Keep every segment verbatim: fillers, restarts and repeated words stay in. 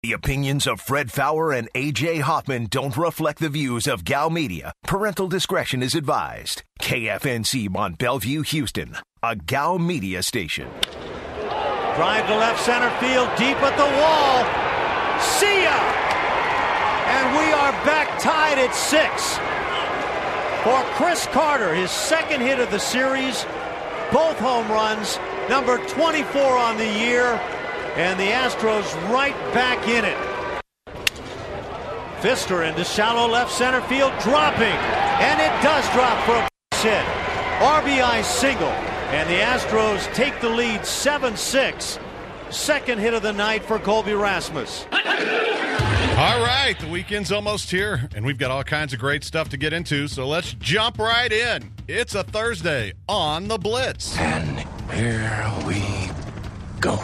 The opinions of Fred Faour and A J Hoffman don't reflect the views of G A O Media. Parental discretion is advised. K F N C Mont Bellevue, Houston, a G A O Media station. Drive to left center field, deep at the wall. See ya! And we are back tied at six. For Chris Carter, his second hit of the series, both home runs, number twenty-four on the year. And the Astros right back in it. Fister into shallow left center field, dropping. And it does drop for a base hit. R B I single. And the Astros take the lead seven six. Second hit of the night for Colby Rasmus. All right, the weekend's almost here, and we've got all kinds of great stuff to get into, so let's jump right in. It's a Thursday on The Blitz. And here we go.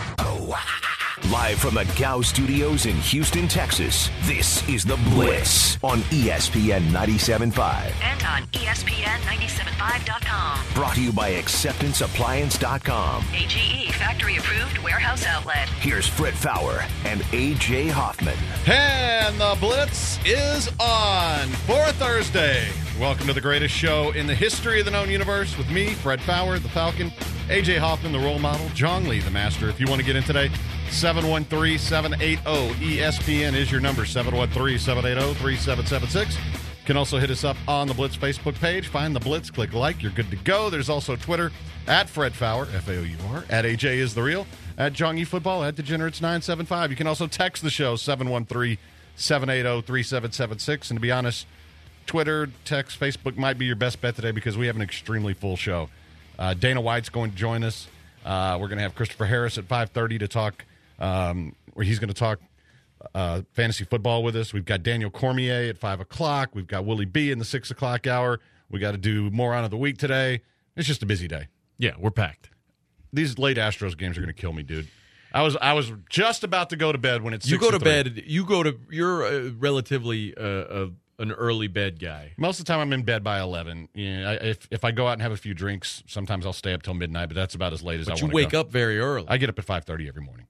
Live from the G A O studios in Houston, Texas, this is The Blitz on E S P N ninety-seven point five. And on E S P N ninety-seven point five dot com. Brought to you by acceptance appliance dot com. A G E factory-approved warehouse outlet. Here's Fred Faour and A J Hoffman. And The Blitz is on for a Thursday. Welcome to the greatest show in the history of the known universe with me, Fred Faour, the Falcon, A J Hoffman, the role model, John Lee, the master. If you want to get in today, seven one three, seven eight zero, E S P N is your number, seven one three, seven eight zero, three seven seven six. You can also hit us up on the Blitz Facebook page. Find the Blitz, click like, you're good to go. There's also Twitter, at Fred Faour, F A O U R, at A J is the real, at John E Football, at Degenerates nine seven five. You can also text the show, seven one three, seven eight zero, three seven seven six. And to be honest, Twitter, text, Facebook might be your best bet today because we have an extremely full show. Uh, Dana White's going to join us. Uh, we're going to have Christopher Harris at five thirty to talk, um, where he's going to talk uh, fantasy football with us. We've got Daniel Cormier at five o'clock. We've got Willie B in the six o'clock hour. We got to do Moron of the Week today. It's just a busy day. Yeah, we're packed. These late Astros games are going to kill me, dude. I was I was just about to go to bed when it's you six go to three. bed. You go to. You're uh, relatively uh, uh, an early bed guy. Most of the time, I'm in bed by eleven. You know, I, if if I go out and have a few drinks, sometimes I'll stay up till midnight. But that's about as late as but I you want to wake go. up very early. I get up at five thirty every morning.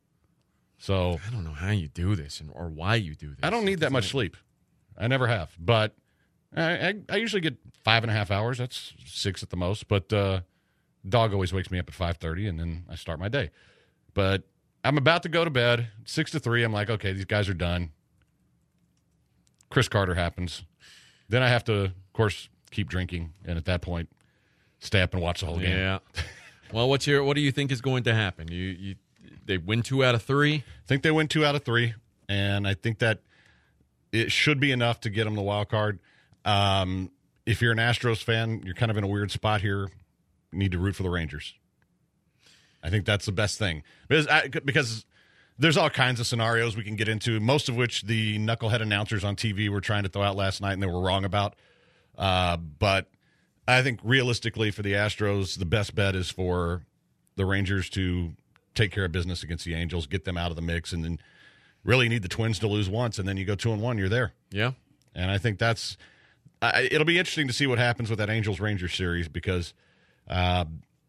So I don't know how you do this and or why you do this. I don't need that much sleep. I never have, but I, I, I usually get five and a half hours. That's six at the most. But uh, dog always wakes me up at five thirty, and then I start my day. But I'm about to go to bed, six to three. I'm like, okay, these guys are done. Chris Carter happens. Then I have to, of course, keep drinking, and at that point, stay up and watch the whole game. Yeah. Well, what's your what do you think is going to happen? You you they win two out of three. I think they win two out of three, and I think that it should be enough to get them the wild card. Um, if you're an Astros fan, you're kind of in a weird spot here. You need to root for the Rangers. I think that's the best thing because I, because there's all kinds of scenarios we can get into, most of which the knucklehead announcers on T V were trying to throw out last night and they were wrong about. Uh, but I think realistically for the Astros, the best bet is for the Rangers to take care of business against the Angels, get them out of the mix, and then really need the Twins to lose once, and then you go two and one, you're there. Yeah. And I think that's uh, – it'll be interesting to see what happens with that Angels-Rangers series because uh,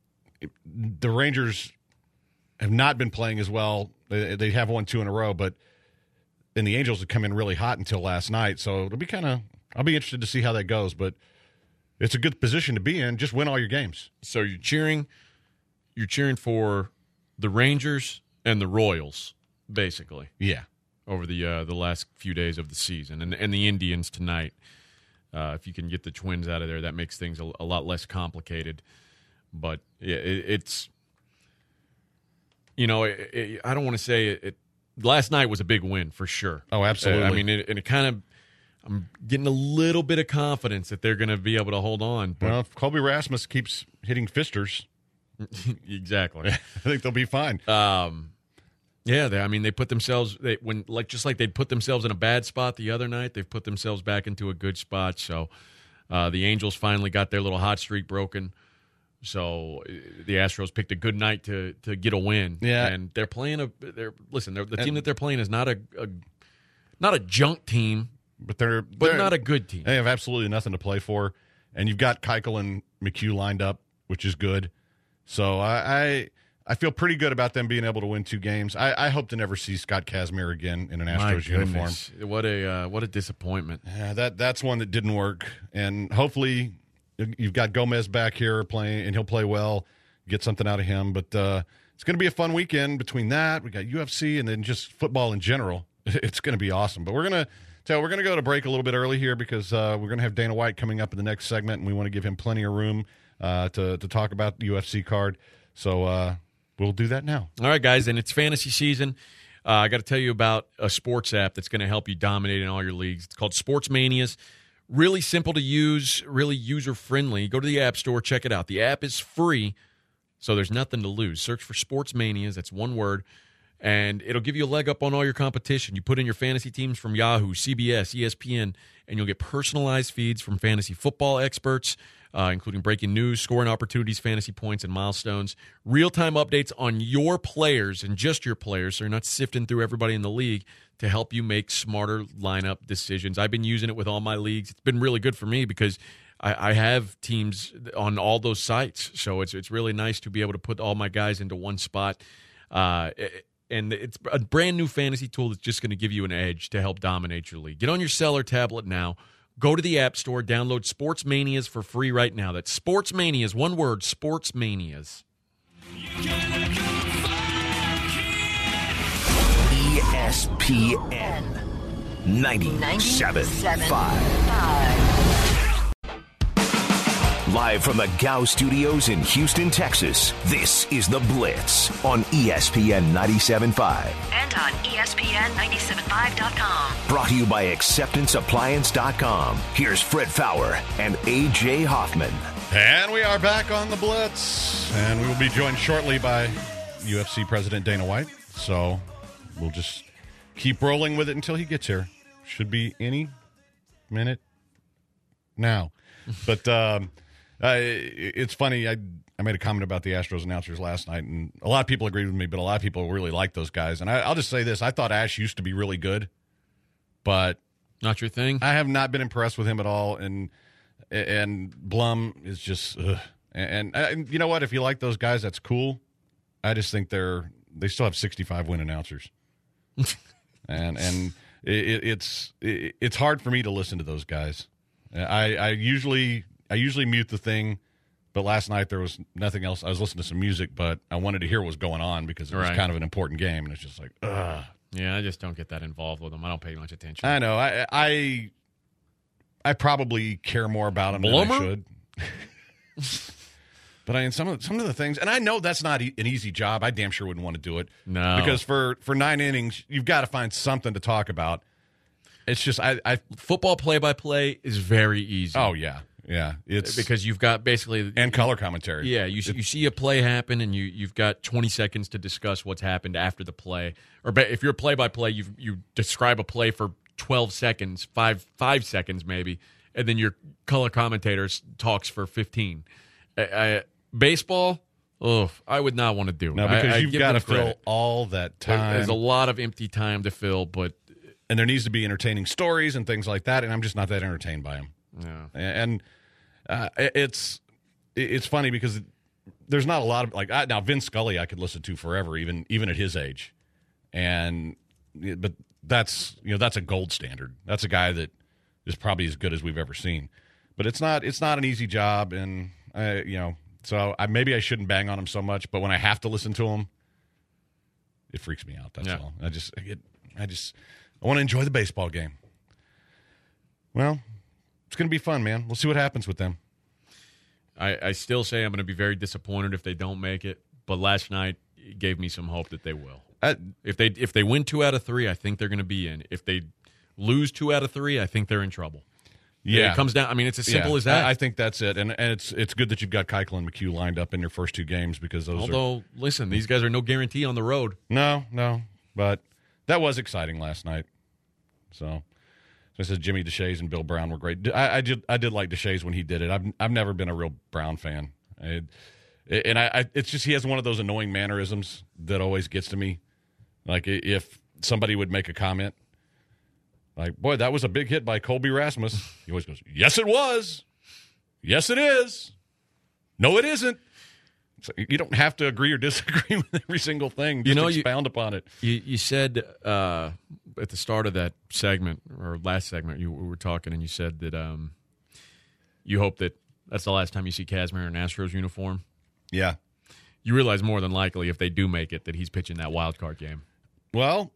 the Rangers have not been playing as well. They, they have won two in a row, but then the Angels have come in really hot until last night, so it'll be kind of – I'll be interested to see how that goes, but it's a good position to be in. Just win all your games. So you're cheering – you're cheering for the Rangers and the Royals, basically. Yeah. Over the uh, the last few days of the season, and and the Indians tonight. Uh, if you can get the Twins out of there, that makes things a, a lot less complicated. But yeah, it, it's you know, it, it, I don't want to say it, it. Last night was a big win for sure. Oh, absolutely. Uh, I mean, it, and it kind of. I'm getting a little bit of confidence that they're going to be able to hold on. But well, if Colby Rasmus keeps hitting fisters, exactly, I think they'll be fine. Um. Yeah, they, I mean, they put themselves they when like just like they'd put themselves in a bad spot the other night. They've put themselves back into a good spot. So uh, the Angels finally got their little hot streak broken. So the Astros picked a good night to to get a win. Yeah, and they're playing a. They're listen. They're, the team that they're playing is not a, a not a junk team, but they're but they're, not a good team. They have absolutely nothing to play for, and you've got Keuchel and McHugh lined up, which is good. So I. I I feel pretty good about them being able to win two games. I, I hope to never see Scott Kazmir again in an Astros uniform. What a uh, what a disappointment. Yeah, that that's one that didn't work. And hopefully you've got Gomez back here playing, and he'll play well, get something out of him. But uh, it's going to be a fun weekend between that. We got U F C and then just football in general. It's going to be awesome. But we're going to tell we're going to go to break a little bit early here because uh, we're going to have Dana White coming up in the next segment, and we want to give him plenty of room uh, to to talk about the U F C card. So. Uh, We'll do that now. All right, guys, and it's fantasy season. Uh, I got to tell you about a sports app that's going to help you dominate in all your leagues. It's called Sports Manias. Really simple to use, really user-friendly. Go to the App Store, check it out. The app is free, so there's nothing to lose. Search for Sports Manias. That's one word, and it'll give you a leg up on all your competition. You put in your fantasy teams from Yahoo, C B S, E S P N, and you'll get personalized feeds from fantasy football experts, Uh, including breaking news, scoring opportunities, fantasy points, and milestones. Real-time updates on your players and just your players, so you're not sifting through everybody in the league, to help you make smarter lineup decisions. I've been using it with all my leagues. It's been really good for me because I, I have teams on all those sites, so it's it's really nice to be able to put all my guys into one spot. Uh, and it's a brand-new fantasy tool that's just going to give you an edge to help dominate your league. Get on your cell or tablet now. Go to the App Store, download Sports Manias for free right now. That's Sports Manias, one word, Sports Manias. E S P N ninety-seven point five. Live from the Gow Studios in Houston, Texas, this is The Blitz on E S P N ninety-seven point five. And on E S P N ninety-seven point five dot com. Brought to you by acceptance appliance dot com. Here's Fred Faour and A J Hoffman. And we are back on The Blitz. And we will be joined shortly by U F C President Dana White. So we'll just keep rolling with it until he gets here. Should be any minute now. But um, uh, it's funny. I I made a comment about the Astros announcers last night, and a lot of people agreed with me, but a lot of people really like those guys. And I, I'll just say this. I thought Ash used to be really good, but not your thing? I have not been impressed with him at all. And and Blum is just ugh. And, and, and you know what? If you like those guys, that's cool. I just think they're they still have sixty-five win announcers. and and it, it's it, it's hard for me to listen to those guys. I, I usually I usually mute the thing, but last night there was nothing else. I was listening to some music, but I wanted to hear what was going on because it was right. kind of an important game, and it's just like, ugh. Yeah, I just don't get that involved with them. I don't pay much attention. I know. I I, I probably care more about them Blummer? than I should. But I mean, some of some of the things, and I know that's not e- an easy job. I damn sure wouldn't want to do it. No, because for for nine innings, you've got to find something to talk about. It's just I, I football play-by-play is very easy. Oh yeah, yeah. It's because you've got basically and color commentary. Yeah, you you see a play happen, and you you've got twenty seconds to discuss what's happened after the play. Or if you're play-by-play, you you describe a play for twelve seconds, five five seconds maybe, and then your color commentator talks for fifteen. I, I, baseball, oh, I would not want to do it. No, because I, you've got to fill all that time. There's a lot of empty time to fill, but. And there needs to be entertaining stories and things like that, and I'm just not that entertained by them. Yeah. And uh, it's it's funny because there's not a lot of like I, now Vin Scully I could listen to forever, even even at his age, and but that's you know that's a gold standard. That's a guy that is probably as good as we've ever seen. But it's not it's not an easy job, and uh, you know so I, maybe I shouldn't bang on him so much. But when I have to listen to him, it freaks me out. That's yeah. all. I just I get I just. I want to enjoy the baseball game. Well, it's going to be fun, man. We'll see what happens with them. I, I still say I'm going to be very disappointed if they don't make it, but last night it gave me some hope that they will. Uh, if they if they win two out of three, I think they're going to be in. If they lose two out of three, I think they're in trouble. Yeah. It comes down. I mean, it's as simple yeah, as that. I, I think that's it. And and it's it's good that you've got Keuchel and McHugh lined up in your first two games because those Although, are. Although, listen, these guys are no guarantee on the road. No, no. But that was exciting last night. So, so I said Jimmy Deshaies and Bill Brown were great. I, I did I did like Deshaies when he did it. I've I've never been a real Brown fan. I, and I, I it's just he has one of those annoying mannerisms that always gets to me. Like if somebody would make a comment, like, boy, that was a big hit by Colby Rasmus. He always goes, yes, it was. Yes, it is. No, it isn't. So you don't have to agree or disagree with every single thing. Just You know, expound you, upon it. You, you said uh, at the start of that segment, or last segment, you we were talking, and you said that um, you hope that that's the last time you see Kazmir in an Astros uniform. Yeah. You realize more than likely, if they do make it, that he's pitching that wild card game. Well,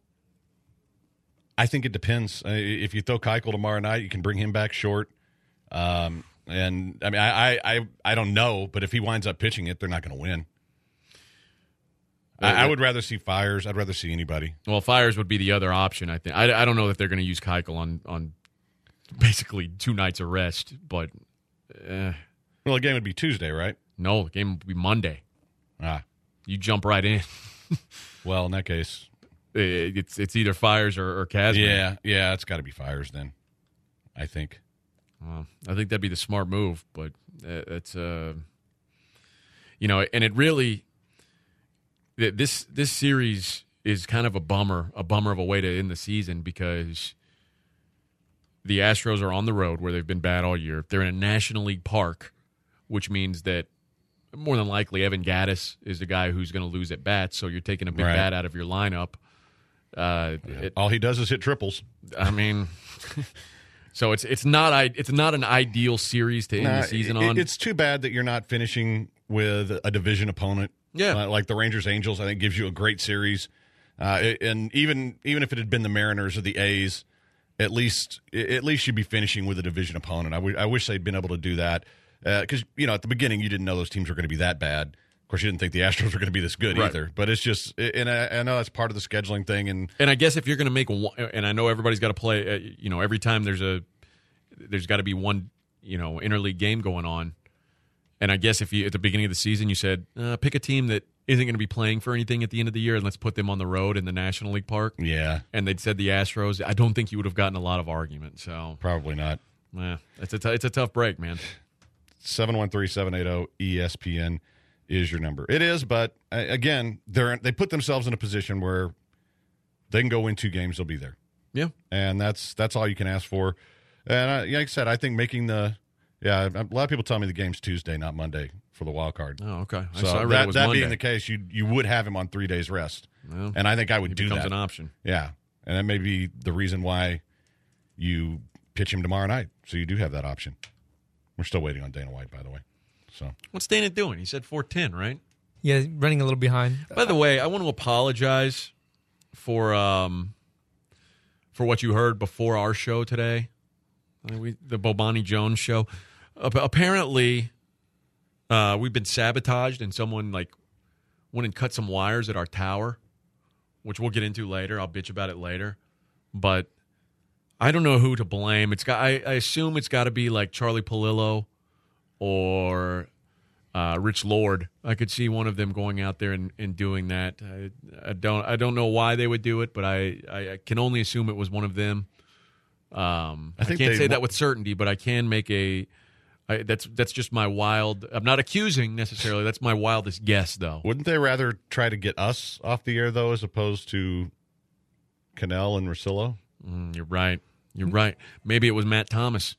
I think it depends. Uh, if you throw Keuchel tomorrow night, you can bring him back short. Um, and, I mean, I, I, I don't know, but if he winds up pitching it, they're not going to win. Well, I, I would rather see Fires. I'd rather see anybody. Well, Fires would be the other option, I think. I, I don't know if they're going to use Keuchel on, on basically two nights of rest, but eh. Well, the game would be Tuesday, right? No, the game would be Monday. Ah. You jump right in. Well, in that case. It's it's either Fires or, or Kazmir. Yeah, yeah, it's got to be Fires then, I think. Well, I think that'd be the smart move, but it's uh, you know, and it really this this series is kind of a bummer, a bummer of a way to end the season because the Astros are on the road where they've been bad all year. They're in a National League park, which means that more than likely Evan Gattis is the guy who's going to lose at bats. So you're taking a big Right. bat out of your lineup. Uh, Yeah. it, All he does is hit triples. I mean, so it's it's not I it's not an ideal series to end Nah, the season it- on. It's too bad that you're not finishing with a division opponent. Yeah. Uh, like the Rangers Angels, I think gives you a great series. Uh, it- and even even if it had been the Mariners or the A's, at least at least you'd be finishing with a division opponent. I, w- I wish they'd been able to do that because uh, you know at the beginning you didn't know those teams were going to be that bad. Of course, you didn't think the Astros were going to be this good Right. either. But it's just, and I, I know that's part of the scheduling thing. And and I guess if you're going to make one, and I know everybody's got to play, uh, you know, every time there's a there's got to be one, you know, interleague game going on. And I guess if you at the beginning of the season you said uh, pick a team that isn't going to be playing for anything at the end of the year and let's put them on the road in the National League Park. yeah, And they'd said the Astros. I don't think you would have gotten a lot of argument. So, probably not. yeah, it's a t- it's a tough break, man. seven one three, seven eight zero, E S P N is your number. It is, but uh, again, they're they put themselves in a position where they can go win two games, they'll be there. Yeah. And that's that's all you can ask for. And I, like I said, I think making the yeah, a lot of people tell me the game's Tuesday, not Monday for the wild card. Oh, okay. I So saw I read that, it was that Monday. being the case, you you would have him on three days rest, Well, and I think I would it do becomes that. an option. Yeah, and that may be the reason why you pitch him tomorrow night, so you do have that option. We're still waiting on Dana White, by the way. So What's Dana doing? He said four ten, right? Yeah, running a little behind. By the way, I want to apologize for um for what you heard before our show today, I mean, we, the Bobani Jones show. Uh, apparently, uh, we've been sabotaged, and someone like went and cut some wires at our tower, which we'll get into later. I'll bitch about it later, but I don't know who to blame. It's got. I, I assume it's got to be like Charlie Palillo or uh, Rich Lord. I could see one of them going out there and, and doing that. I, I don't. I don't know why they would do it, but I, I, I can only assume it was one of them. Um, I, I think can't they say wa- that with certainty, but I can make a. I, that's that's just my wild. I'm not accusing necessarily. That's my wildest guess, though. wouldn't they rather try to get us off the air though, as opposed to Cannell and Rosillo? Mm, you're right. You're right. Maybe it was Matt Thomas.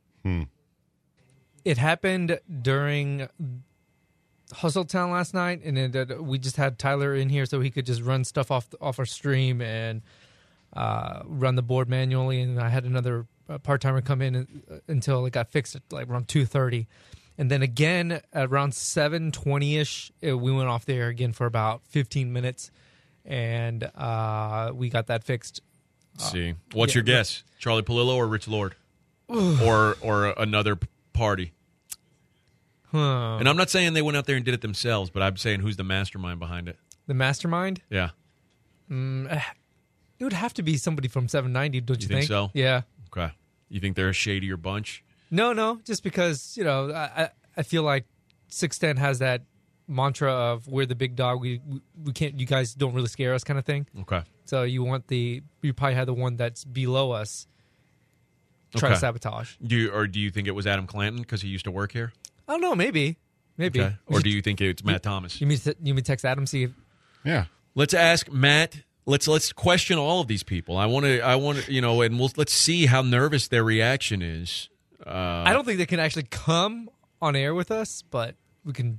It happened during Hustletown last night, and it, uh, we just had Tyler in here so he could just run stuff off off our stream and uh, run the board manually. And I had another uh, part timer come in and, uh, until it got fixed at like around two thirty, and then again at around seven twenty ish, we went off there again for about fifteen minutes, and uh, we got that fixed. Let's see. What's yeah, your guess? Charlie Palillo or Rich Lord? or or another p- party? Huh. And I'm not saying they went out there and did it themselves, but I'm saying who's the mastermind behind it? The mastermind? Yeah. It would have to be somebody from seven ninety, don't you, You think so? Yeah. Okay. You think they're a shadier bunch? No, no, just because, you know, I, I- I feel like six ten has that mantra of we're the big dog, we, we we can't, you guys don't really scare us kind of thing. Okay. So you want the, you probably have the one that's below us try to Okay. sabotage. Do you, or do you think it was Adam Clanton because he used to work here? I don't know, maybe. Maybe. Okay. Or do you think it's Matt Thomas? You mean, you mean text Adam, see if, Yeah. Let's ask Matt. Let's let's question all of these people. I want to. I want to. You know, and we'll let's see how nervous their reaction is. Uh, I don't think they can actually come on air with us, but we can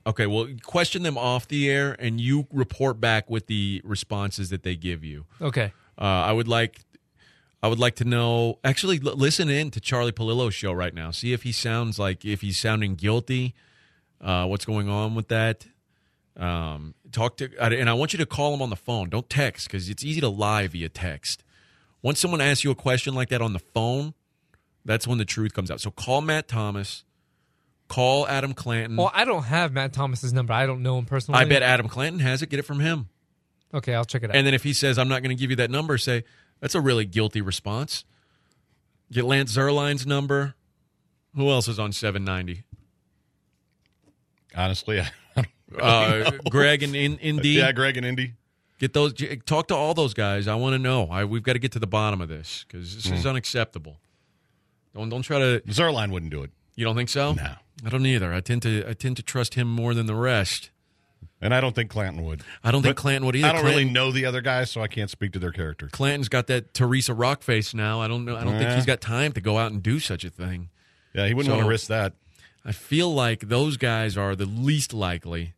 Okay, well, question them off the air, and you report back with the responses that they give you. Okay. Uh, I would like, I would like to know. Actually, l- listen in to Charlie Palillo's show right now. See if he sounds like if he's sounding guilty. Uh, what's going on with that? Um, talk to, and I want you to call him on the phone. Don't text because it's easy to lie via text. Once someone asks you a question like that on the phone, that's when the truth comes out. So call Matt Thomas. Call Adam Clanton. Well, I don't have Matt Thomas's number. I don't know him personally. I bet Adam Clanton has it. Get it from him. Okay, I'll check it out. And then if he says, I'm not going to give you that number, say, that's a really guilty response. Get Lance Zerline's number. Who else is on seven ninety? Honestly, I don't really Uh, know. Greg and in, Indy. Yeah, Greg and Indy. Get those. Talk to all those guys. I want to know. I, we've got to get to the bottom of this because this Mm. is unacceptable. Don't don't try to. Zerline wouldn't do it. You don't think so? No. I don't either. I tend to I tend to trust him more than the rest. And I don't think Clanton would. I don't think But Clanton would either. I don't Clanton, really know the other guys, so I can't speak to their character. Clanton's got that Teresa Rock face now. I don't know. I don't think Yeah. he's got time to go out and do such a thing. Yeah, he wouldn't So- want to risk that. I feel like those guys are the least likely,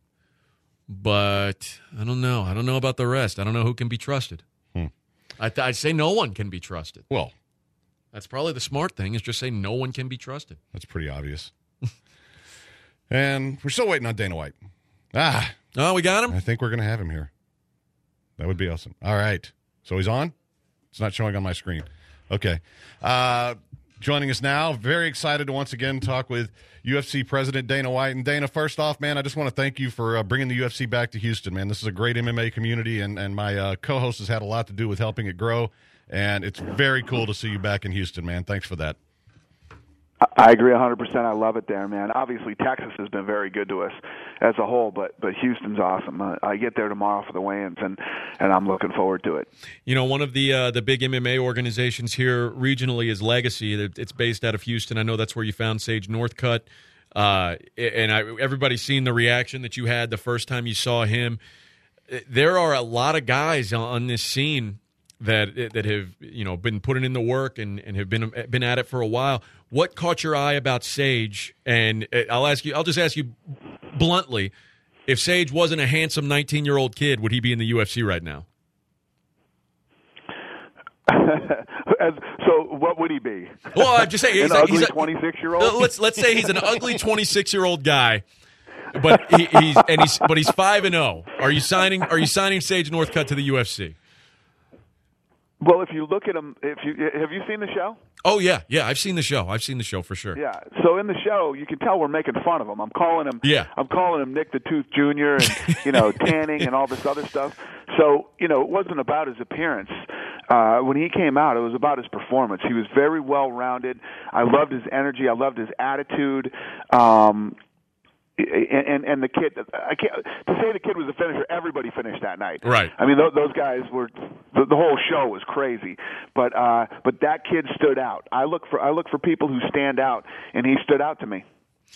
but I don't know. I don't know about the rest. I don't know who can be trusted. Hmm. I th- I'd say no one can be trusted. Well, That's probably the smart thing is just say no one can be trusted. that's pretty obvious. And we're still waiting on Dana White. Ah, Oh, we got him? I think we're going to have him here. That would be awesome. All right. So he's on? It's not showing on my screen. Okay. Uh, joining us now, very excited to once again talk with U F C President Dana White. And Dana, first off, man, I just want to thank you for uh, bringing the U F C back to Houston, man. This is a great M M A community, and, and my uh, co-host has had a lot to do with helping it grow. And it's very cool to see you back in Houston, man. Thanks for that. I agree one hundred percent. I love it there, man. Obviously, Texas has been very good to us as a whole, but but Houston's awesome. Uh, I get there tomorrow for the weigh-ins, and, and I'm looking forward to it. You know, one of the uh, the big M M A organizations here regionally is Legacy. It's based out of Houston. I know that's where you found Sage Northcutt. Uh, and I, everybody's seen the reaction that you had the first time you saw him. There are a lot of guys on this scene that that have you know been putting in the work and, and have been been at it for a while. What caught your eye about Sage? And I'll ask you. I'll just ask you bluntly: if Sage wasn't a handsome nineteen-year-old kid, would he be in the U F C right now? As, so, what would he be? Well, I'm just saying he's an a, ugly he's a twenty-six-year-old. Let's let's say he's an ugly twenty-six-year-old guy, but he, he's and he's but he's five and zero. Are you signing? Are you signing Sage Northcutt to the U F C? Well, if you look at him, if you have you seen the show? Oh yeah, yeah. I've seen the show. I've seen the show for sure. Yeah. So in the show, you can tell we're making fun of him. I'm calling him. Yeah. I'm calling him Nick the Tooth Junior and you know tanning and all this other stuff. So you know it wasn't about his appearance. Uh, when he came out, it was about his performance. He was very well rounded. I loved his energy. I loved his attitude. Um, And, and and the kid, I can't to say the kid was a finisher. Everybody finished that night, right? I mean, th- those guys were. The, the whole show was crazy, but uh, but that kid stood out. I look for I look for people who stand out, and he stood out to me.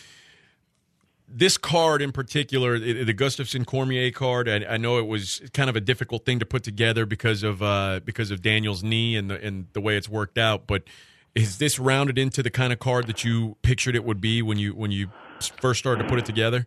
This card in particular, the Gustafsson Cormier card, I, I know it was kind of a difficult thing to put together because of uh, because of Daniel's knee and the and the way it's worked out. But is this rounded into the kind of card that you pictured it would be when you when you first started to put it together?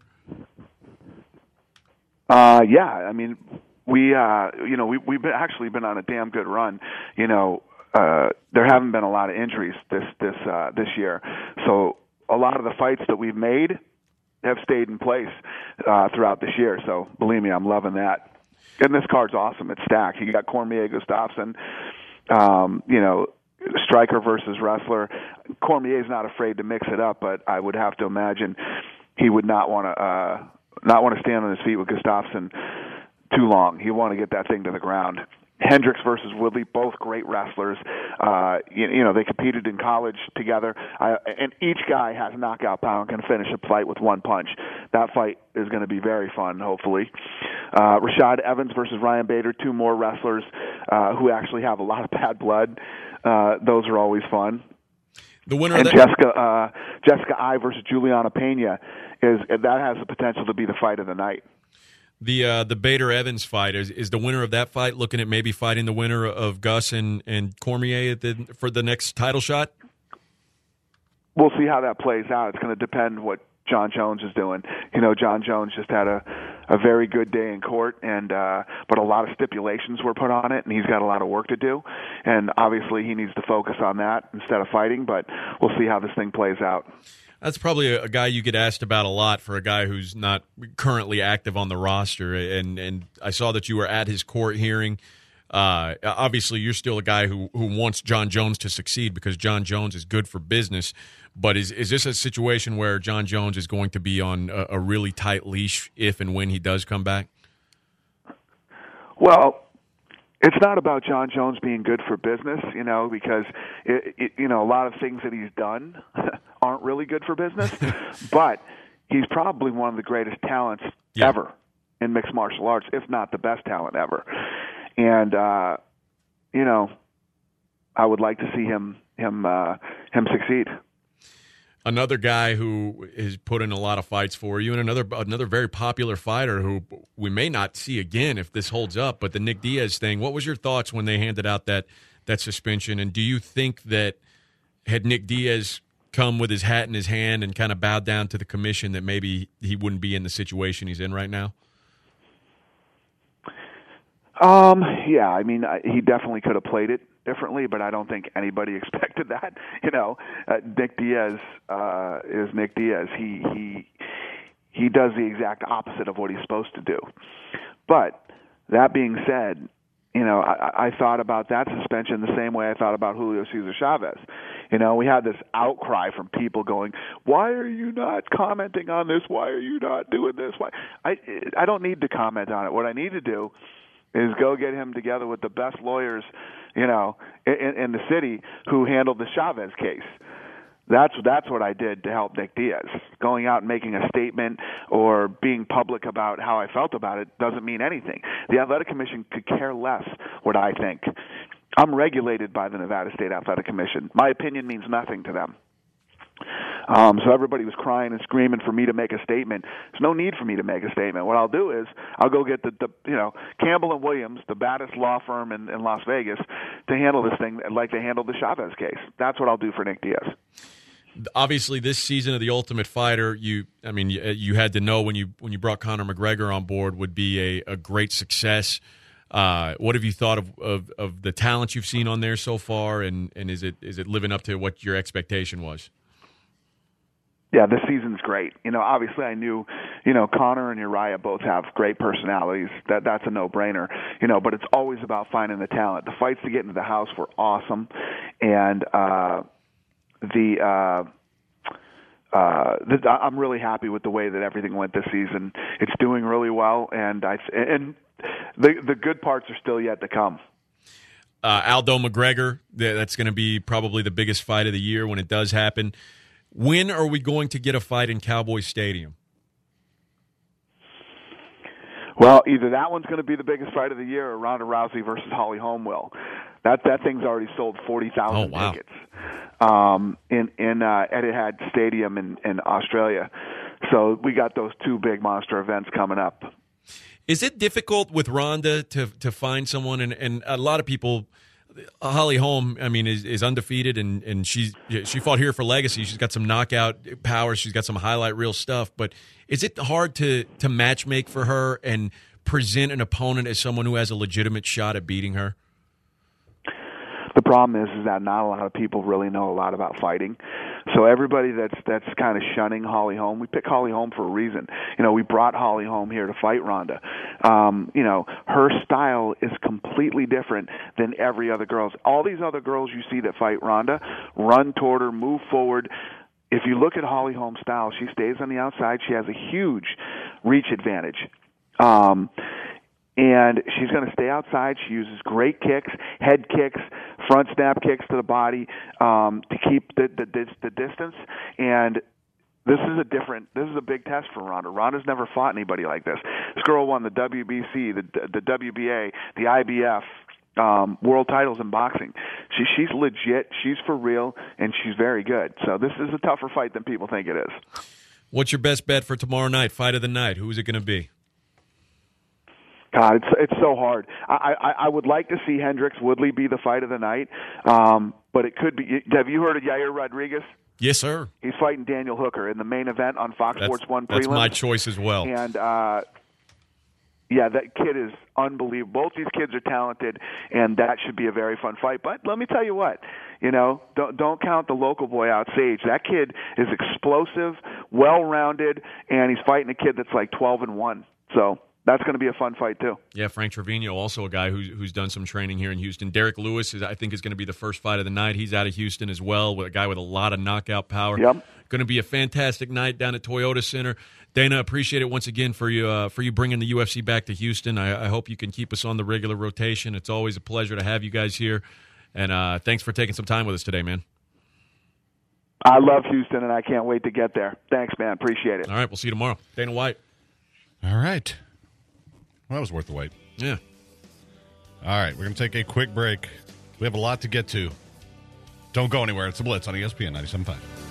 Uh, yeah, I mean, we, uh, you know, we, we've been, actually been on a damn good run. You know, uh, there haven't been a lot of injuries this this uh, this year, so a lot of the fights that we've made have stayed in place uh, throughout this year. So believe me, I'm loving that. And this card's awesome. It's stacked. You got Cormier, Gustafsson, um, you know. Striker versus wrestler. Cormier's not afraid to mix it up, but I would have to imagine he would not want to uh, not want to stand on his feet with Gustafsson too long. He'd want to get that thing to the ground. Hendricks versus Woodley, both great wrestlers. Uh, you, you know, they competed in college together, I, and each guy has knockout power and can finish a fight with one punch. That fight is going to be very fun, hopefully. Uh, Rashad Evans versus Ryan Bader, two more wrestlers uh, who actually have a lot of bad blood. Uh, those are always fun. The winner and of that- Jessica uh, Jessica I versus Juliana Pena is that has the potential to be the fight of the night. The uh, the Bader Evans fight is is the winner of that fight looking at maybe fighting the winner of Gus and, and Cormier at the, for the next title shot? We'll see how that plays out. It's going to depend what John Jones is doing. You know, John Jones just had a, a very good day in court, and uh, but a lot of stipulations were put on it, and he's got a lot of work to do. And obviously he needs to focus on that instead of fighting, but we'll see how this thing plays out. That's probably a, a guy you get asked about a lot for a guy who's not currently active on the roster. And, and I saw that you were at his court hearing. Uh, obviously, you're still a guy who, who wants John Jones to succeed because John Jones is good for business. But is is this a situation where John Jones is going to be on a, a really tight leash if and when he does come back? Well, it's not about John Jones being good for business, you know, because, it, it, you know, a lot of things that he's done aren't really good for business. But he's probably one of the greatest talents yeah. ever in mixed martial arts, if not the best talent ever. And, uh, you know, I would like to see him him uh, him succeed. Another guy who has put in a lot of fights for you, and another another very popular fighter who we may not see again if this holds up, but the Nick Diaz thing. What was your thoughts when they handed out that that suspension? And do you think that had Nick Diaz come with his hat in his hand and kind of bowed down to the commission, that maybe he wouldn't be in the situation he's in right now? Um, yeah, I mean, he definitely could have played it differently, but I don't think anybody expected that. You know, uh, Nick Diaz uh, is Nick Diaz. He he he does the exact opposite of what he's supposed to do. But that being said, you know, I, I thought about that suspension the same way I thought about Julio Cesar Chavez. You know, we had this outcry from people going, "Why are you not commenting on this? Why are you not doing this?" Why? I I don't need to comment on it. What I need to do is go get him together with the best lawyers, you know, in, in the city who handled the Chavez case. That's that's what I did to help Nick Diaz. Going out and making a statement or being public about how I felt about it doesn't mean anything. The Athletic Commission could care less what I think. I'm regulated by the Nevada State Athletic Commission. My opinion means nothing to them. Um, so everybody was crying and screaming for me to make a statement. There's no need for me to make a statement. What I'll do is I'll go get the, the you know, Campbell and Williams, the baddest law firm in, in Las Vegas, to handle this thing like they handled the Chavez case. That's what I'll do for Nick Diaz. Obviously, this season of The Ultimate Fighter, you I mean, you, you had to know when you when you brought Conor McGregor on board would be a, a great success. Uh, what have you thought of, of, of the talent you've seen on there so far, and, and is it is it living up to what your expectation was? Yeah, this season's great. You know, obviously I knew, you know, Conor and Uriah both have great personalities. That that's a no-brainer. You know, but it's always about finding the talent. The fights to get into the house were awesome, and uh, the, uh, uh, the I'm really happy with the way that everything went this season. It's doing really well, and I and the the good parts are still yet to come. Uh, Aldo McGregor, that's going to be probably the biggest fight of the year when it does happen. When are we going to get a fight in Cowboy Stadium? Well, either that one's going to be the biggest fight of the year, or Ronda Rousey versus Holly Holm will. That that thing's already sold forty thousand oh, wow. tickets um, in in uh, Etihad Stadium in, in Australia. So we got those two big monster events coming up. Is it difficult with Ronda to to find someone? And, and a lot of people. Holly Holm, I mean, is, is undefeated, and, and she's, she fought here for legacy. She's got some knockout power. She's got some highlight reel stuff. But is it hard to, to match make for her and present an opponent as someone who has a legitimate shot at beating her? The problem is, is that not a lot of people really know a lot about fighting. So everybody that's that's kind of shunning Holly Holm, we pick Holly Holm for a reason. You know, we brought Holly Holm here to fight Ronda. Um, you know, her style is completely different than every other girl's. All these other girls you see that fight Ronda run toward her, move forward. If you look at Holly Holm's style, she stays on the outside. She has a huge reach advantage. Um, and she's going to stay outside. She uses great kicks, head kicks, front snap kicks to the body um, to keep the, the the distance. And this is a different. This is a big test for Ronda. Ronda's never fought anybody like this. This girl won the W B C, the the W B A, the I B F. Um, world titles in boxing. She, she's legit. She's for real, and she's very good. So this is a tougher fight than people think it is. What's your best bet for tomorrow night? Fight of the night. Who is it going to be? God, it's it's so hard. I, I I would like to see Hendricks Woodley be the fight of the night, um, but it could be. Have you heard of Yair Rodriguez? Yes, sir. He's fighting Daniel Hooker in the main event on Fox That's, Sports One that's prelims. my choice as well. And, uh, yeah, that kid is unbelievable. Both these kids are talented, and that should be a very fun fight. But let me tell you what, you know, don't don't count the local boy out, Sage. That kid is explosive, well-rounded, and he's fighting a kid that's like twelve and one. So that's going to be a fun fight too. Yeah, Frank Trevino, also a guy who's who's done some training here in Houston. Derek Lewis, is, I think, is going to be the first fight of the night. He's out of Houston as well, with a guy with a lot of knockout power. Yep. Going to be a fantastic night down at Toyota Center. Dana, appreciate it once again for you uh, for you bringing the U F C back to Houston. I, I hope you can keep us on the regular rotation. It's always a pleasure to have you guys here, and uh, thanks for taking some time with us today, man. I love Houston, and I can't wait to get there. Thanks, man. Appreciate it. All right, we'll see you tomorrow. Dana White. All right. Well, that was worth the wait. Yeah. All right, we're going to take a quick break. We have a lot to get to. Don't go anywhere. It's The Blitz on E S P N ninety-seven point five.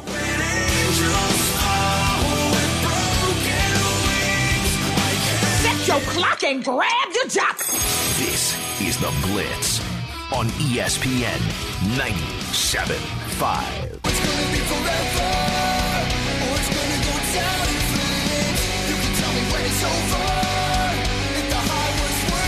Set your clock and grab your jock. This is The Blitz on E S P N ninety-seven point five. It's gonna be forever, or it's gonna go down in flames. You can tell me when it's over, if the high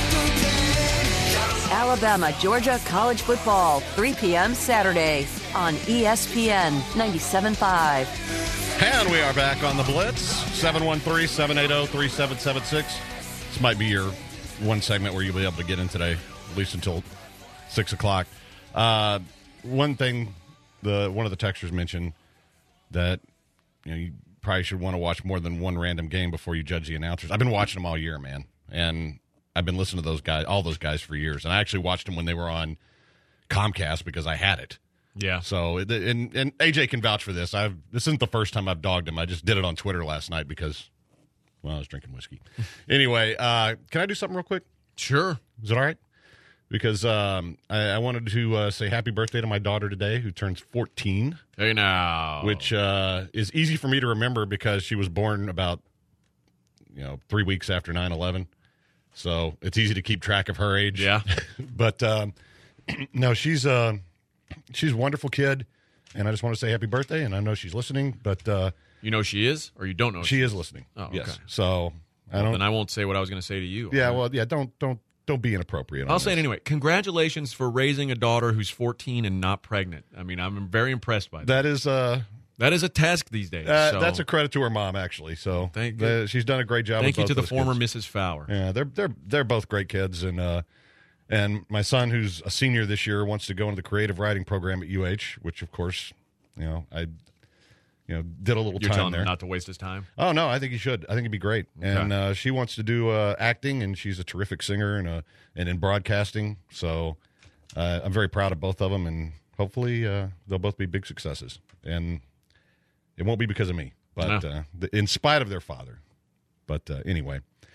was worth the pain. Alabama, Georgia college football, three p.m. Saturday on E S P N ninety-seven point five. And we are back on The Blitz, seven one three, seven eight zero, three seven seven six. This might be your one segment where you'll be able to get in today, at least until six o'clock. Uh, one thing, the one of the texters mentioned that you know you probably should want to watch more than one random game before you judge the announcers. I've been watching them all year, man, and I've been listening to those guys, all those guys for years. And I actually watched them when they were on Comcast because I had it. Yeah. So, and and A J can vouch for this. I've this isn't the first time I've dogged him. I just did it on Twitter last night because, well, I was drinking whiskey. Anyway, uh, can I do something real quick? Sure. Is it all right? Because um, I, I wanted to uh, say happy birthday to my daughter today, who turns fourteen. Hey, now. Which uh, is easy for me to remember because she was born about, you know, three weeks after nine eleven. So it's easy to keep track of her age. Yeah. But, um, no, she's... Uh, She's a wonderful kid, and I just want to say happy birthday, and I know she's listening, but... Uh, you know she is, or you don't know she, she is listening. Oh, okay. Yes. So, I well, don't... then I won't say what I was going to say to you. Yeah, right? well, yeah, don't don't don't be inappropriate on I'll this. say it anyway. Congratulations for raising a daughter who's fourteen and not pregnant. I mean, I'm very impressed by that. That is... Uh, that is a task these days. Uh, so. That's a credit to her mom, actually. So Thank uh, she's done a great job. Thank with you both to the those former kids. Missus Fowler. Yeah, they're they're they're both great kids, and uh, and my son, who's a senior this year, wants to go into the creative writing program at U H, which of course, you know, I, you know, did a little You're time telling there. him not to waste his time? Oh no, I think he should. I think it'd be great. Okay. And uh, she wants to do uh, acting, and she's a terrific singer and a and in broadcasting. So uh, I'm very proud of both of them, and hopefully uh, they'll both be big successes. And it won't be because of me, but No. uh, the, in spite of their father. But uh, anyway,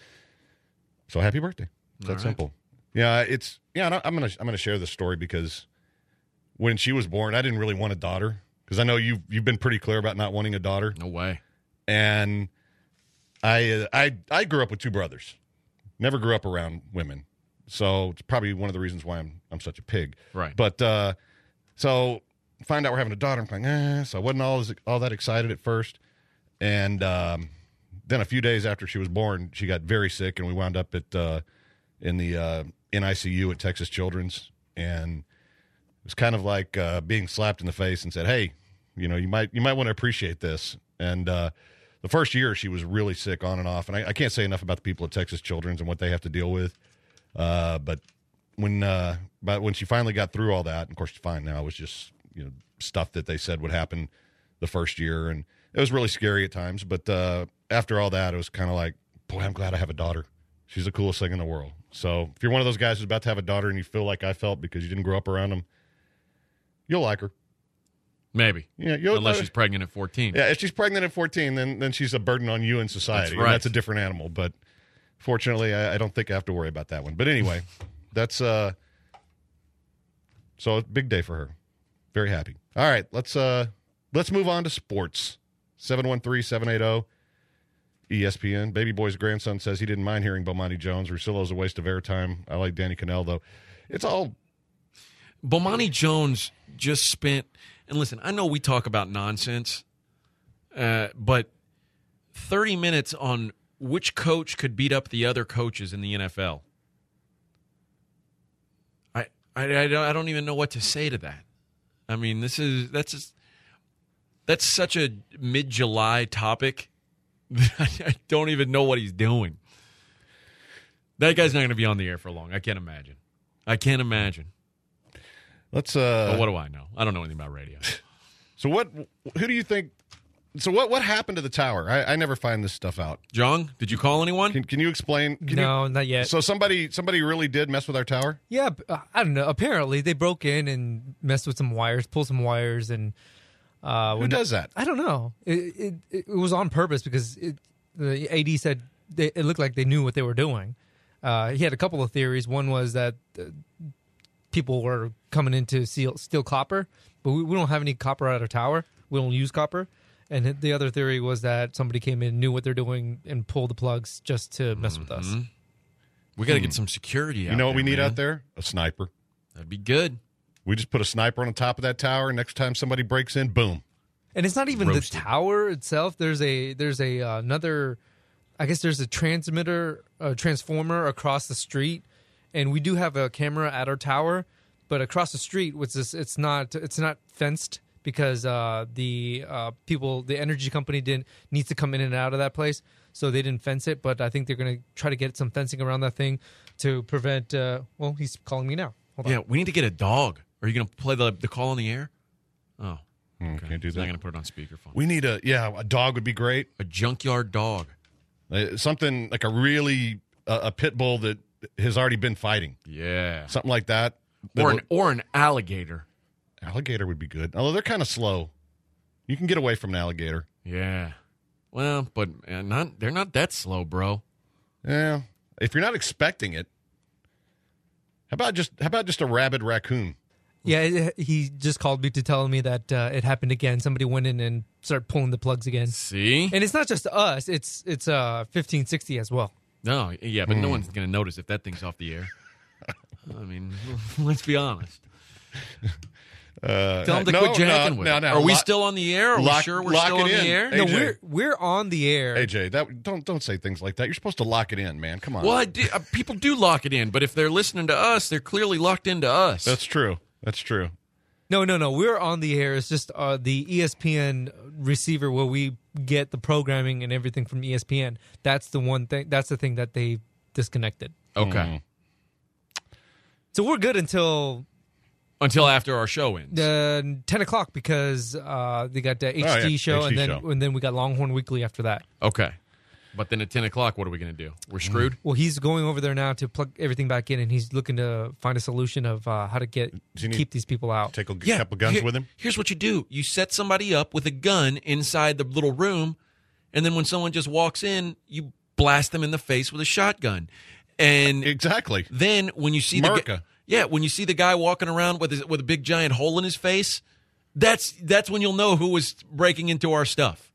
so happy birthday. It's that All right. simple. Yeah, it's yeah. I'm gonna I'm gonna share this story because when she was born, I didn't really want a daughter because I know you've you've been pretty clear about not wanting a daughter. No way. And I uh, I I grew up with two brothers. Never grew up around women, so it's probably one of the reasons why I'm I'm such a pig. Right. But uh, so find out we're having a daughter. I'm like, eh. So I wasn't all all that excited at first, and um, then a few days after she was born, she got very sick, and we wound up at uh, in the uh, in I C U at Texas Children's, and it was kind of like uh, being slapped in the face and said, "Hey, you know, you might you might want to appreciate this." And uh, the first year, she was really sick on and off, and I, I can't say enough about the people at Texas Children's and what they have to deal with. Uh, but when uh, but when she finally got through all that, and of course, she's fine now. It was just you know stuff that they said would happen the first year, and it was really scary at times. But uh, after all that, it was kind of like, boy, I'm glad I have a daughter. She's the coolest thing in the world. So if you're one of those guys who's about to have a daughter and you feel like I felt because you didn't grow up around them, you'll like her. Maybe. Yeah, you'll, Unless uh, she's pregnant at fourteen. Yeah, if she's pregnant at fourteen, then then she's a burden on you and society. That's right. And that's a different animal. But fortunately, I, I don't think I have to worry about that one. But anyway, that's uh. So a big day for her. Very happy. All right, let's uh let's move on to sports. seven one three, seven eight zero E S P N. Baby Boy's grandson says he didn't mind hearing Bomani Jones. Russillo's a waste of airtime. I like Danny Cannell, though. It's all... Bomani Jones just spent And listen, I know we talk about nonsense, uh, but thirty minutes on which coach could beat up the other coaches in the N F L. I I, I, don't, I don't even know what to say to that. I mean, this is that's just, that's such a mid-July topic. I don't even know what he's doing. That guy's not going to be on the air for long. I can't imagine. I can't imagine. Let's. Uh, but what do I know? I don't know anything about radio. So what? Who do you think? So what? What happened to the tower? I, I never find this stuff out. Jong, did you call anyone? Can, can you explain? Can no, you, not yet. So somebody somebody really did mess with our tower? Yeah, uh, I don't know. Apparently, they broke in and messed with some wires, pulled some wires, and uh, Who when- does that? I don't know. It it, it was on purpose because it, the A D said they, it looked like they knew what they were doing. Uh, he had a couple of theories. One was that uh, people were coming in to steal, steal copper, but we, we don't have any copper at our tower. We don't use copper. And the other theory was that somebody came in, knew what they're doing, and pulled the plugs just to mess with us. Mm-hmm. We got to get some security out You know what there, we need man. out there? A sniper. That'd be good. We just put a sniper on the top of that tower. And next time somebody breaks in, boom. And it's not even Roasted. the tower itself. There's a there's a uh, another, I guess there's a transmitter, a transformer across the street, and we do have a camera at our tower, but across the street, which is it's not it's not fenced because uh, the uh, people, the energy company didn't needs to come in and out of that place, so they didn't fence it. But I think they're going to try to get some fencing around that thing to prevent. Uh, well, he's calling me now. Hold on. Yeah, we need to get a dog. Are you going to play the the call on the air? Oh, Hmm, okay. Can't do He's not that. going to put it on speakerphone. We need a yeah. A dog would be great. A junkyard dog. Uh, something like a really uh, a pit bull that has already been fighting. Yeah. Something like that. Or an or an alligator. Alligator would be good. Although they're kind of slow. You can get away from an alligator. Yeah. Well, but uh, not they're not that slow, bro. Yeah. If you're not expecting it, how about just how about just a rabid raccoon? Yeah, it, he just called me to tell me that uh, it happened again. Somebody went in and started pulling the plugs again. See? And it's not just us; it's it's uh fifteen sixty as well. No, yeah, but no one's going to notice if that thing's off the air. I mean, let's be honest. Uh, Tell them to no, quit jacking no, with no, it. no. Are we Lock- still on the air? Are lock- we sure we're lock still it on in. the air? Hey, No, A J. we're we're on the air. A J, that don't don't say things like that. You're supposed to lock it in, man. Come on. Well, I do, uh, people do lock it in, but if they're listening to us, they're clearly locked into us. That's true. That's true. No, no, no. We're on the air. It's just uh, the E S P N receiver where we get the programming and everything from E S P N. That's the one thing. That's the thing that they disconnected. okay. So we're good until Until after our show ends. uh, ten o'clock because uh, they got the H D Oh, yeah, show, H D and then show. and then we got Longhorn Weekly after that. Okay. But then at ten o'clock, what are we going to do? We're screwed? Well, he's going over there now to plug everything back in, and he's looking to find a solution of uh, how to get Does he need- keep these people out. Take a g- couple guns Here- with him. Here's what you do. You set somebody up with a gun inside the little room, and then when someone just walks in, you blast them in the face with a shotgun. And Exactly. then when you see the America. guy, yeah, when you see the guy walking around with his, with a big giant hole in his face, that's that's when you'll know who was breaking into our stuff.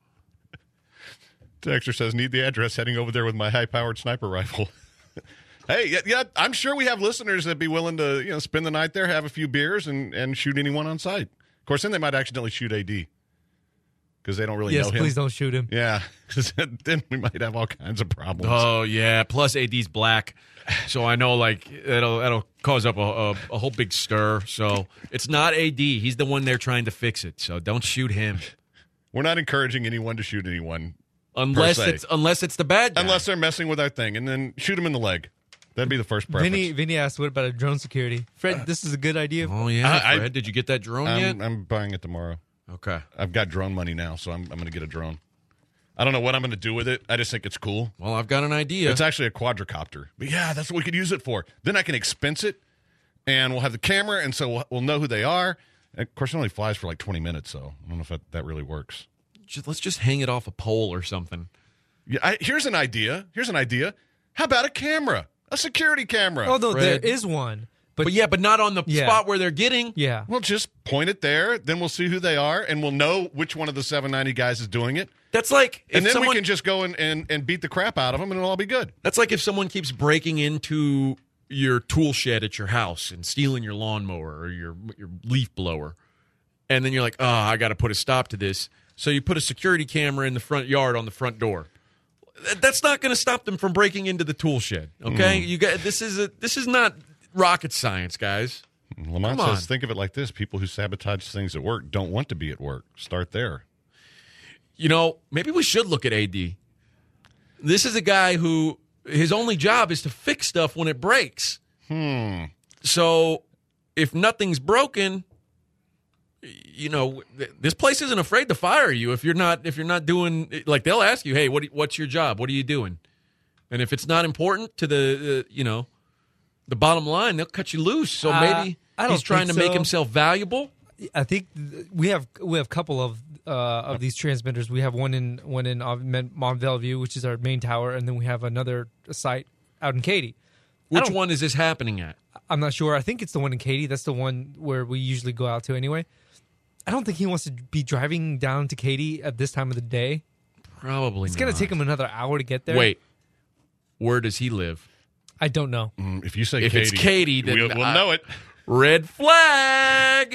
Texter says, need the address, heading over there with my high-powered sniper rifle. Hey, yeah, yeah, I'm sure we have listeners that'd be willing to, you know, spend the night there, have a few beers, and, and shoot anyone on sight. Of course, then they might accidentally shoot A D because they don't really Yes, know him. please don't shoot him. Yeah, because then we might have all kinds of problems. Oh yeah, plus A D's black, so I know like it'll that'll cause up a, a, a whole big stir. So it's not A D; he's the one there trying to fix it. So don't shoot him We're not encouraging anyone to shoot anyone unless per se. it's unless it's the bad guy. unless they're messing with our thing, and then shoot them in the leg. That'd be the first preference. Vinny, Vinny asked, "What about a drone security?" Fred, this is a good idea. Oh yeah, I- I- Fred, did you get that drone yet? I'm, I'm buying it tomorrow. Okay. I've got drone money now, so I'm, I'm going to get a drone. I don't know what I'm going to do with it. I just think it's cool. Well, I've got an idea. It's actually a quadricopter. But yeah, that's what we could use it for. Then I can expense it, and we'll have the camera, and so we'll, we'll know who they are. And of course, it only flies for like twenty minutes, so I don't know if that, that really works. Just, let's just hang it off a pole or something. Yeah, I, here's an idea. Here's an idea. How about a camera? A security camera. Oh no, Fred. there is one, but, But yeah, but not on the Yeah. spot where they're getting. yeah, We'll just point it there. Then we'll see who they are, and we'll know which one of the seven ninety guys is doing it. That's like if And then someone, we can just go and, and, and beat the crap out of them, and it'll all be good. That's like if someone keeps breaking into your tool shed at your house and stealing your lawnmower or your your leaf blower, and then you're like, oh, I got to put a stop to this. So you put a security camera in the front yard on the front door. That's not going to stop them from breaking into the tool shed. Okay, mm. you got this is a this is not rocket science, guys. Lamont says, think of it like this: people who sabotage things at work don't want to be at work. Start there. You know, maybe we should look at A D. This is a guy who his only job is to fix stuff when it breaks. Hmm. So if nothing's broken, you know, this place isn't afraid to fire you if you're not if you're not doing, like, they'll ask you, hey, what what's your job? What are you doing? And if it's not important to the, uh, you know, the bottom line, they'll cut you loose. So maybe uh, he's trying to so. make himself valuable. I think we have we have a couple of uh, of these transmitters. We have one in one in Mont Bellevue, which is our main tower, and then we have another site out in Katy. Which one is this happening at? I'm not sure. I think it's the one in Katy. That's the one where we usually go out to anyway. I don't think he wants to be driving down to Katy at this time of the day. Probably It's not. going to take him another hour to get there. Wait, where does he live? I don't know. Mm, if you say if Katy, it's Katy, then we'll, we'll I, know it. Red flag.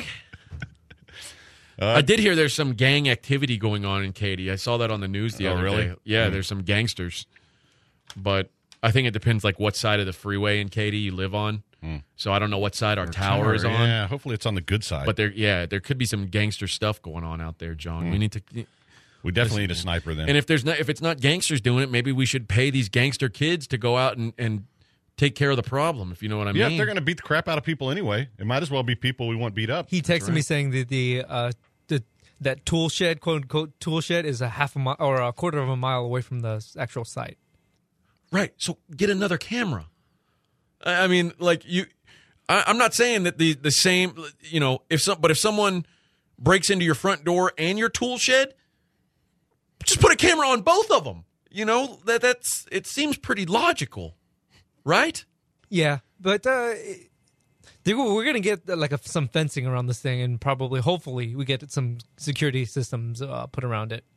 Uh, I did hear there's some gang activity going on in Katy. I saw that on the news the oh, other really? day. Yeah, mm. there's some gangsters. But I think it depends, like, what side of the freeway in Katy you live on. Mm. So I don't know what side our, our tower, tower is on. Yeah, hopefully it's on the good side. But there, yeah, there could be some gangster stuff going on out there, John. Mm. We need to. We definitely need a sniper then. And if there's not, if it's not gangsters doing it, maybe we should pay these gangster kids to go out and, and take care of the problem. If you know what I yeah, mean. Yeah, they're going to beat the crap out of people anyway. It might as well be people we want beat up. He texted right. me saying that the uh, the that tool shed, quote unquote, tool shed is a half a mile or a quarter of a mile away from the actual site. Right. So get another camera. I mean, like you, I, I'm not saying that the the same, you know, if some, but if someone breaks into your front door and your tool shed, just put a camera on both of them. You know, that that's it seems pretty logical, right? Yeah, but uh, we're going to get like a, some fencing around this thing, and probably, hopefully, we get some security systems uh, put around it.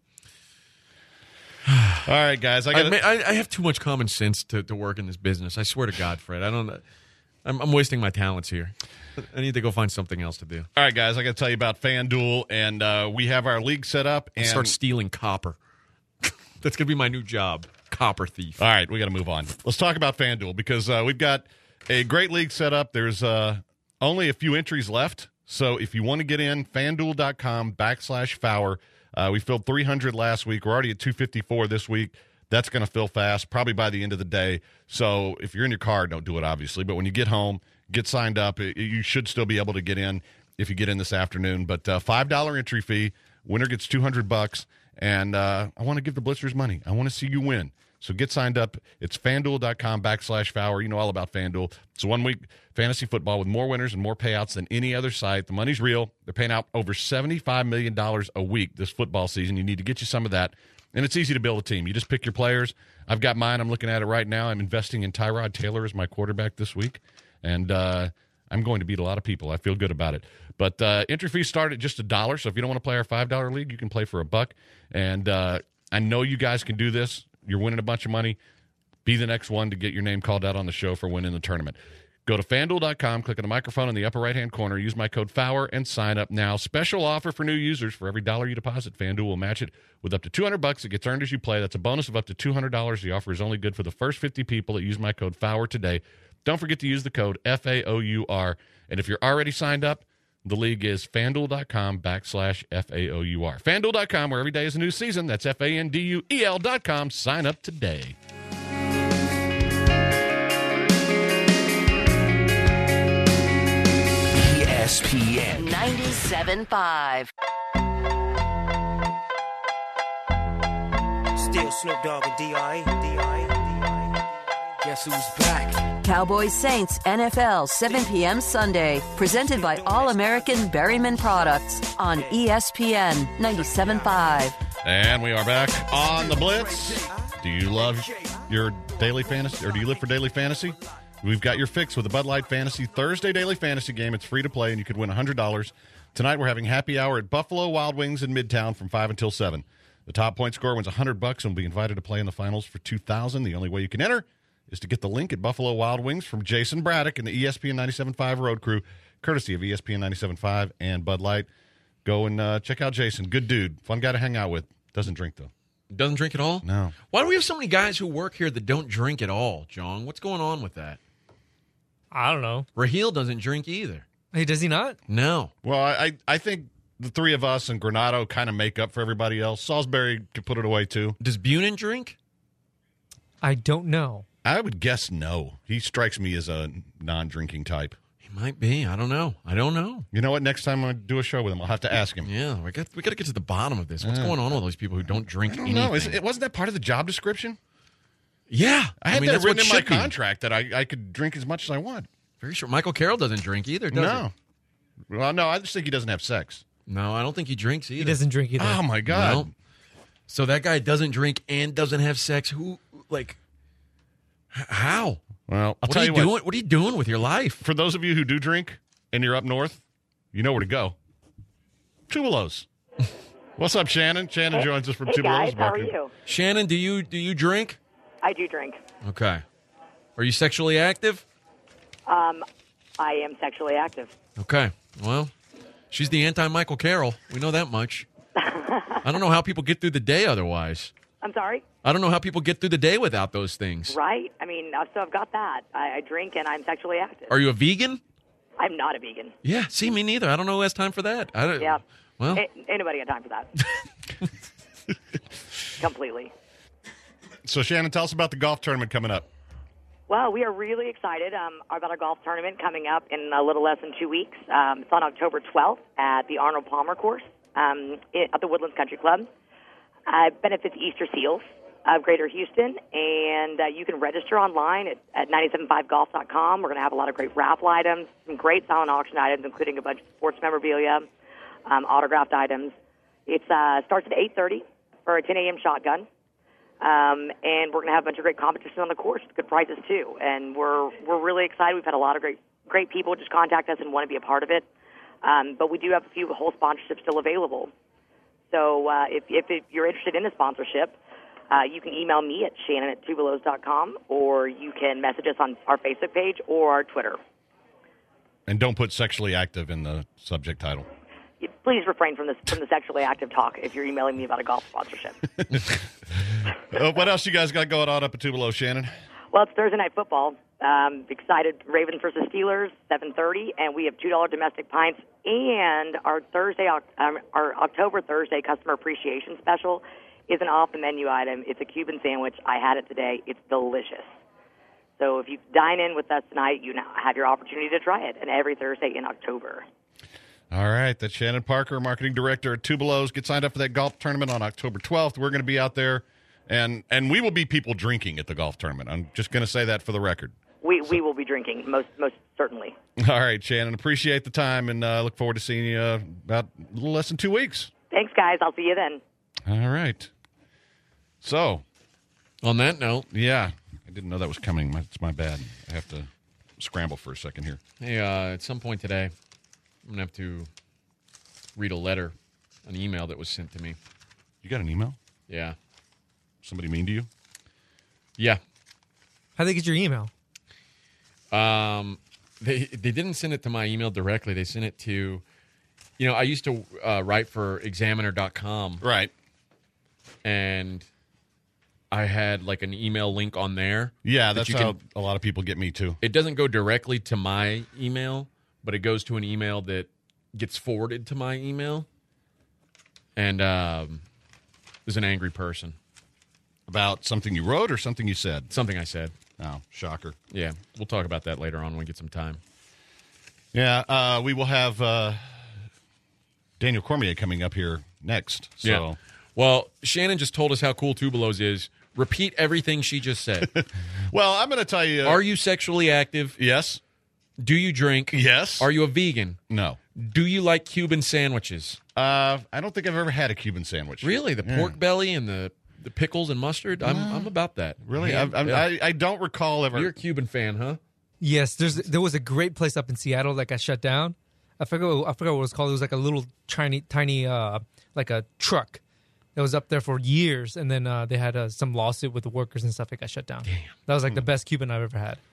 All right, guys. I, gotta... I, I have too much common sense to, to work in this business. I swear to God, Fred. I don't. I'm, I'm wasting my talents here. I need to go find something else to do. All right, guys. I got to tell you about FanDuel, and uh, we have our league set up. And start stealing copper. That's going to be my new job, copper thief. All right, we got to move on. Let's talk about FanDuel because uh, we've got a great league set up. There's uh, only a few entries left, so if you want to get in, FanDuel.com backslash Fowler. Uh, we filled three hundred last week. We're already at two fifty-four this week. That's going to fill fast, probably by the end of the day. So if you're in your car, don't do it, obviously. But when you get home, get signed up. It, you should still be able to get in if you get in this afternoon. But uh, five dollars entry fee. Winner gets two hundred bucks. And uh, I want to give the Blitzers money. I want to see you win. So get signed up. It's FanDuel.com backslash Fowler. You know all about FanDuel. It's one week fantasy football with more winners and more payouts than any other site. The money's real. They're paying out over seventy-five million dollars a week this football season. You need to get you some of that. And it's easy to build a team. You just pick your players. I've got mine. I'm looking at it right now. I'm investing in Tyrod Taylor as my quarterback this week. And uh, I'm going to beat a lot of people. I feel good about it. But uh, entry fees start at just a dollar. So if you don't want to play our five dollar league, you can play for a buck. And uh, I know you guys can do this. You're winning a bunch of money. Be the next one to get your name called out on the show for winning the tournament. Go to FanDuel dot com, click on the microphone in the upper right-hand corner, use my code Fowler, and sign up now. Special offer for new users. For every dollar you deposit, FanDuel will match it with up to two hundred bucks. It gets earned as you play. That's a bonus of up to two hundred dollars. The offer is only good for the first fifty people that use my code Fowler today. Don't forget to use the code F A O U R. And if you're already signed up, the league is FanDuel.com backslash F A O U R. FanDuel dot com, where every day is a new season. That's F A N D U E L dot com. Sign up today. E S P N ninety-seven point five. Still Snoop Dogg and D R E. D R E. D R E. Guess who's back? Cowboys Saints N F L, seven p.m. Sunday. Presented by All-American Berryman Products on E S P N ninety-seven point five. And we are back on the Blitz. Do you love your daily fantasy, or do you live for daily fantasy? We've got your fix with the Bud Light Fantasy Thursday Daily Fantasy game. It's free to play, and you could win one hundred dollars. Tonight we're having happy hour at Buffalo Wild Wings in Midtown from five until seven. The top point scorer wins one hundred bucks and will be invited to play in the finals for two thousand. The only way you can enter is to get the link at Buffalo Wild Wings from Jason Braddock and the E S P N ninety-seven point five Road Crew, courtesy of E S P N ninety-seven point five and Bud Light. go and uh, check out Jason. Good dude. Fun guy to hang out with. Doesn't drink, though. Doesn't drink at all? No. Why do we have so many guys who work here that don't drink at all, John? What's going on with that? I don't know. Raheel doesn't drink either. Hey, does he not? No. Well, I, I think the three of us and Granado kind of make up for everybody else. Salisbury could put it away, too. Does Bunin drink? I don't know. I would guess no. He strikes me as a non-drinking type. He might be. I don't know. I don't know. You know what? Next time I do a show with him, I'll have to ask him. Yeah, we got we got to get to the bottom of this. What's uh, going on with those people who don't drink I don't anything? know. Is, it, wasn't that part of the job description? Yeah. I had I mean, that written in my be. contract that I, I could drink as much as I want. Very sure. Michael Carroll doesn't drink either, does no. he? Well, no, I just think he doesn't have sex. No, I don't think he drinks either. He doesn't drink either. Oh, my God. No. So that guy doesn't drink and doesn't have sex. Who, like, h- how? Well, I'll what tell are you you doing? what. What are you doing with your life? For those of you who do drink and you're up north, you know where to go. Tubelos. What's up, Shannon? Shannon hey, joins us from hey Tubelos. Guys, how are you? Shannon, do you do you drink? I do drink. Okay. Are you sexually active? Um, I am sexually active. Okay. Well, she's the anti-Michael Carroll. We know that much. I don't know how people get through the day otherwise. I'm sorry? I don't know how people get through the day without those things. Right? I mean, uh, so I've got that. I, I drink and I'm sexually active. Are you a vegan? I'm not a vegan. Yeah, see, me neither. I don't know who has time for that. I don't, Yeah. Well, A- anybody got time for that? Completely. So, Shannon, tell us about the golf tournament coming up. Well, we are really excited um, about our golf tournament coming up in a little less than two weeks. Um, it's on October twelfth at the Arnold Palmer course um, at the Woodlands Country Club. Uh, it benefits Easter Seals of Greater Houston, and uh, you can register online at, at nine seven five golf dot com. We're going to have a lot of great raffle items, some great silent auction items, including a bunch of sports memorabilia, um, autographed items. It uh, starts at eight thirty for a ten a.m. shotgun. Um, and we're going to have a bunch of great competition on the course, good prizes too. And we're we're really excited. We've had a lot of great great people just contact us and want to be a part of it. Um, but we do have a few whole sponsorships still available. So uh, if, if if you're interested in the sponsorship, uh, you can email me at Shannon at tubelos dot com, or you can message us on our Facebook page or our Twitter. And don't put sexually active in the subject title. Please refrain from this from the sexually active talk if you're emailing me about a golf sponsorship. uh, what else you guys got going on up at Tubalo, Shannon? Well, it's Thursday night football. Um, excited Ravens versus Steelers, seven thirty, and we have two dollar domestic pints. And our Thursday, um, our October Thursday customer appreciation special is an off the menu item. It's a Cuban sandwich. I had it today. It's delicious. So if you dine in with us tonight, you now have your opportunity to try it. And every Thursday in October. All right, that's Shannon Parker, marketing director at Tubelos. Get signed up for that golf tournament on October twelfth. We're going to be out there, and and we will be people drinking at the golf tournament. I'm just going to say that for the record. We so. we will be drinking, most most certainly. All right, Shannon, appreciate the time, and uh, look forward to seeing you uh, about a little less than two weeks. Thanks, guys. I'll see you then. All right. So, on that note, yeah, I didn't know that was coming. It's my bad. I have to scramble for a second here. Hey, uh, at some point today, I'm going to have to read a letter, an email that was sent to me. You got an email? Yeah. Somebody mean to you? Yeah. How'd they get your email? Um, they they didn't send it to my email directly. They sent it to, you know, I used to uh, write for examiner dot com. Right. And I had like an email link on there. Yeah, that that's you how can, a lot of people get me too. It doesn't go directly to my email, but it goes to an email that gets forwarded to my email. And um, there's an angry person. About something you wrote or something you said? Something I said. Oh, shocker. Yeah, we'll talk about that later on when we get some time. Yeah, uh, we will have uh, Daniel Cormier coming up here next. So. Yeah. Well, Shannon just told us how cool Tubelos is. Repeat everything she just said. Well, I'm going to tell you. Uh, Are you sexually active? Yes. Do you drink? Yes. Are you a vegan? No. Do you like Cuban sandwiches? Uh, I don't think I've ever had a Cuban sandwich. Really? The yeah. pork belly and the, the pickles and mustard? I'm I'm about that. Really? Yeah, I, I, yeah. I, I don't recall ever. You're a Cuban fan, huh? Yes. There's there was a great place up in Seattle that got shut down. I forget what, I forgot what it was called. It was like a little tiny tiny uh like a truck that was up there for years, and then uh, they had uh, some lawsuit with the workers and stuff. It got shut down. Damn. That was like the best Cuban I've ever had.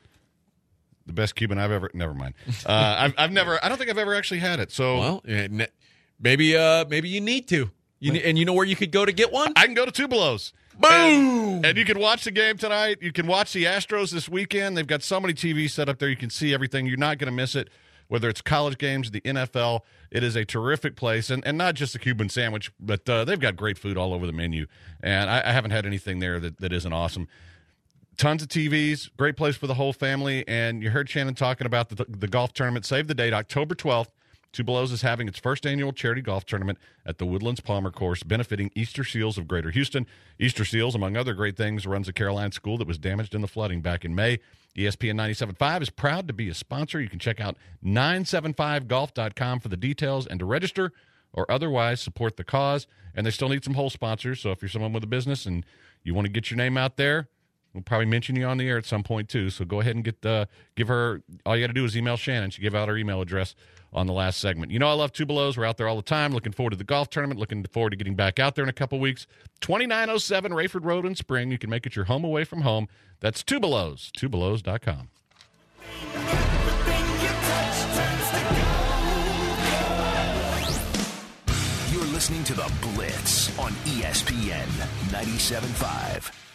The best Cuban I've ever. Never mind. Uh, I've, I've never. I don't think I've ever actually had it. So well, yeah, ne- maybe uh, maybe you need to. You ne- and you know where you could go to get one? I can go to Tubelo's. Boom! And, and you can watch the game tonight. You can watch the Astros this weekend. They've got so many T Vs set up there. You can see everything. You're not going to miss it, whether it's college games, the N F L. It is a terrific place, and, and not just the Cuban sandwich, but uh, they've got great food all over the menu. And I, I haven't had anything there that, that isn't awesome. Tons of T Vs, great place for the whole family. And you heard Shannon talking about the, the golf tournament. Save the date, October twelfth. Tubelo's is having its first annual charity golf tournament at the Woodlands Palmer Course, benefiting Easter Seals of Greater Houston. Easter Seals, among other great things, runs a Caroline school that was damaged in the flooding back in May. E S P N ninety-seven point five is proud to be a sponsor. You can check out nine seven five golf dot com for the details and to register or otherwise support the cause. And they still need some whole sponsors, so if you're someone with a business and you want to get your name out there, we'll probably mention you on the air at some point, too. So go ahead and get uh, give her – all you got to do is email Shannon. She gave out her email address on the last segment. You know I love Tubelo's. We're out there all the time. Looking forward to the golf tournament. Looking forward to getting back out there in a couple weeks. twenty-nine oh seven Rayford Road in Spring. You can make it your home away from home. That's Tubelo's. Tubelo's dot com. You're listening to The Blitz on E S P N ninety-seven point five.